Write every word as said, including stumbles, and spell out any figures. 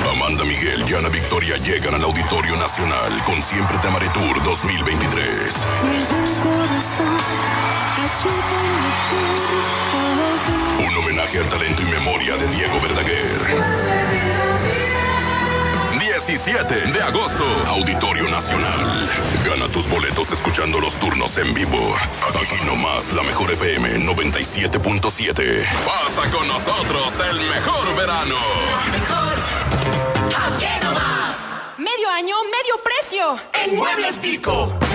Amanda Miguel y Ana Victoria llegan al Auditorio Nacional con Siempre Te Amaré Tour dos mil veintitrés. Un homenaje al talento y memoria de Diego Verdaguer. diecisiete de agosto, Auditorio Nacional. Gana tus boletos escuchando los turnos en vivo. Aquí nomás, la mejor F M noventa y siete punto siete. Pasa con nosotros el mejor verano. Mejor. Aquí nomás. Medio año, medio precio. En Muebles Pico.